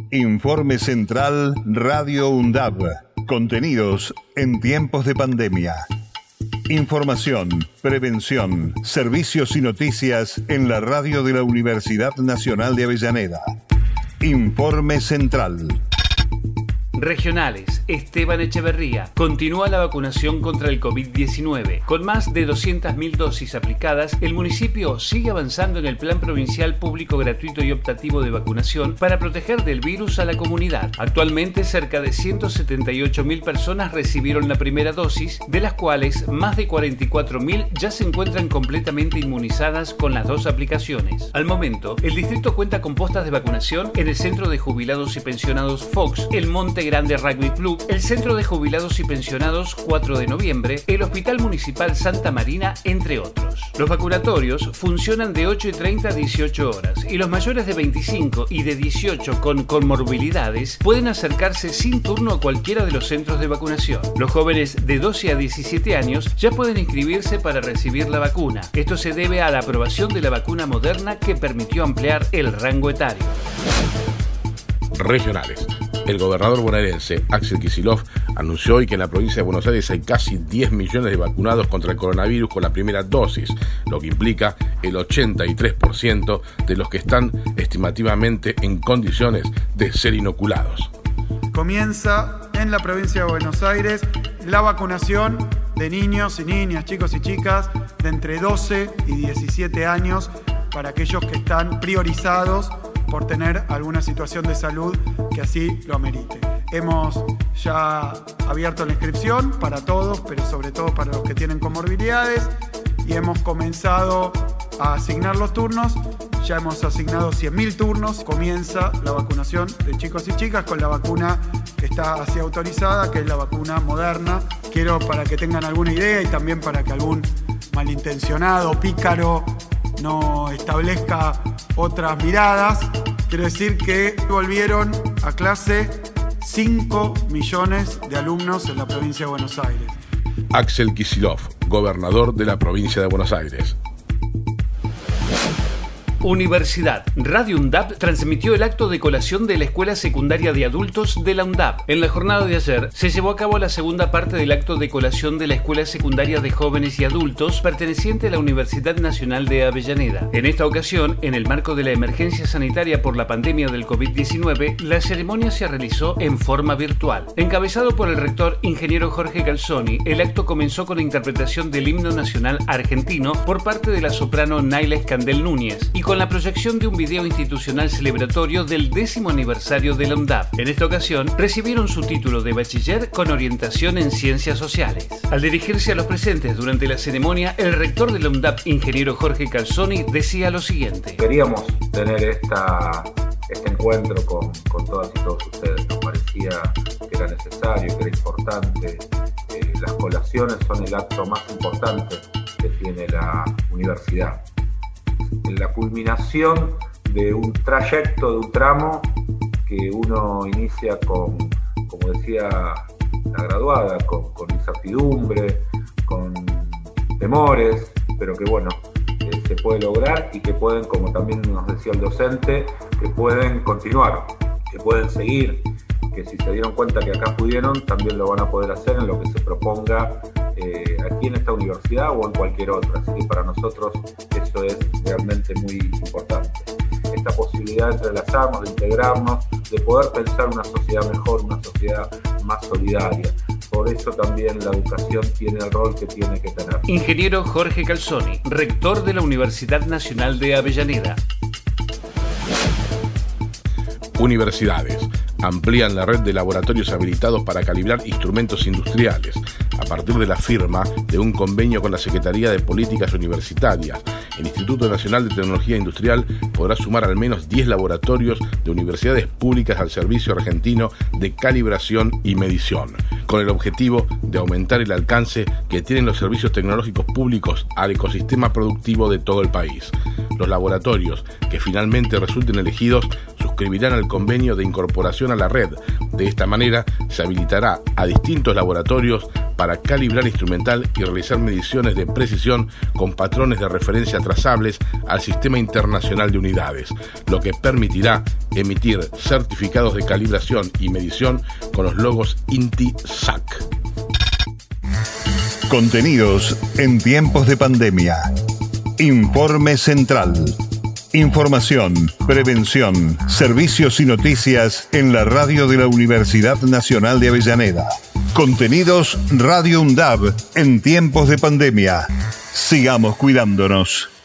Informe Central Radio UNDAB. Contenidos en tiempos de pandemia. Información, prevención, servicios y noticias en la radio de la Universidad Nacional de Avellaneda. Informe Central. Regionales, Esteban Echeverría. Continúa la vacunación contra el COVID-19. Con más de 200.000 dosis aplicadas, el municipio sigue avanzando en el Plan Provincial Público Gratuito y Optativo de Vacunación para proteger del virus a la comunidad. Actualmente, cerca de 178.000 personas recibieron la primera dosis, de las cuales más de 44.000 ya se encuentran completamente inmunizadas con las dos aplicaciones. Al momento, el distrito cuenta con postas de vacunación en el Centro de Jubilados y Pensionados Fox, el Monte Grande Rugby Club, el Centro de Jubilados y Pensionados 4 de noviembre, el Hospital Municipal Santa Marina, entre otros. Los vacunatorios funcionan de 8:30 a 18 horas y los mayores de 25 y de 18 con comorbilidades pueden acercarse sin turno a cualquiera de los centros de vacunación. Los jóvenes de 12 a 17 años ya pueden inscribirse para recibir la vacuna. Esto se debe a la aprobación de la vacuna Moderna que permitió ampliar el rango etario. Regionales. El gobernador bonaerense, Axel Kicillof, anunció hoy que en la provincia de Buenos Aires hay casi 10 millones de vacunados contra el coronavirus con la primera dosis, lo que implica el 83% de los que están estimativamente en condiciones de ser inoculados. Comienza en la provincia de Buenos Aires la vacunación de niños y niñas, chicos y chicas de entre 12 y 17 años para aquellos que están priorizados por tener alguna situación de salud que así lo amerite. Hemos ya abierto la inscripción para todos, pero sobre todo para los que tienen comorbilidades, y hemos comenzado a asignar los turnos. Ya hemos asignado 100.000 turnos. Comienza la vacunación de chicos y chicas con la vacuna que está así autorizada, que es la vacuna Moderna. Quiero, para que tengan alguna idea y también para que algún malintencionado, pícaro, no establezca otras miradas, quiero decir que volvieron a clase 5 millones de alumnos en la provincia de Buenos Aires. Axel Kicillof, gobernador de la provincia de Buenos Aires. Universidad. Radio UNDAB transmitió el acto de colación de la Escuela Secundaria de Adultos de la UNDAB. En la jornada de ayer se llevó a cabo la segunda parte del acto de colación de la Escuela Secundaria de Jóvenes y Adultos perteneciente a la Universidad Nacional de Avellaneda. En esta ocasión, en el marco de la emergencia sanitaria por la pandemia del COVID-19, la ceremonia se realizó en forma virtual. Encabezado por el rector ingeniero Jorge Calzoni, el acto comenzó con la interpretación del himno nacional argentino por parte de la soprano Naila Escandel Núñez y con la proyección de un video institucional celebratorio del 10º aniversario de la UNDAB. En esta ocasión, recibieron su título de bachiller con orientación en ciencias sociales. Al dirigirse a los presentes durante la ceremonia, el rector de la UNDAB, ingeniero Jorge Calzoni, decía lo siguiente. Queríamos tener este encuentro con todas y todos ustedes. Nos parecía que era necesario, que era importante. Las colaciones son el acto más importante que tiene la universidad. La culminación de un trayecto, de un tramo que uno inicia con, como decía la graduada, con incertidumbre, con temores, pero que bueno, se puede lograr y que pueden, como también nos decía el docente, que pueden continuar, que pueden seguir, que si se dieron cuenta que acá pudieron, también lo van a poder hacer en lo que se proponga aquí en esta universidad o en cualquier otra. Así que para nosotros eso es realmente muy importante. Esta posibilidad de entrelazarnos, de integrarnos, de poder pensar una sociedad mejor, una sociedad más solidaria. Por eso también la educación tiene el rol que tiene que tener. Ingeniero Jorge Calzoni, rector de la Universidad Nacional de Avellaneda. Universidades. Amplían la red de laboratorios habilitados para calibrar instrumentos industriales, a partir de la firma de un convenio con la Secretaría de Políticas Universitarias. El Instituto Nacional de Tecnología Industrial podrá sumar al menos 10 laboratorios de universidades públicas al servicio argentino de calibración y medición, con el objetivo de aumentar el alcance que tienen los servicios tecnológicos públicos al ecosistema productivo de todo el país. Los laboratorios que finalmente resulten elegidos suscribirán al convenio de incorporación a la red. De esta manera se habilitará a distintos laboratorios para calibrar instrumental y realizar mediciones de precisión con patrones de referencia trazables al Sistema Internacional de Unidades, lo que permitirá emitir certificados de calibración y medición con los logos INTI-SAC. Contenidos en tiempos de pandemia. Informe Central. Información, prevención, servicios y noticias en la radio de la Universidad Nacional de Avellaneda. Contenidos Radio UNDAB en tiempos de pandemia. Sigamos cuidándonos.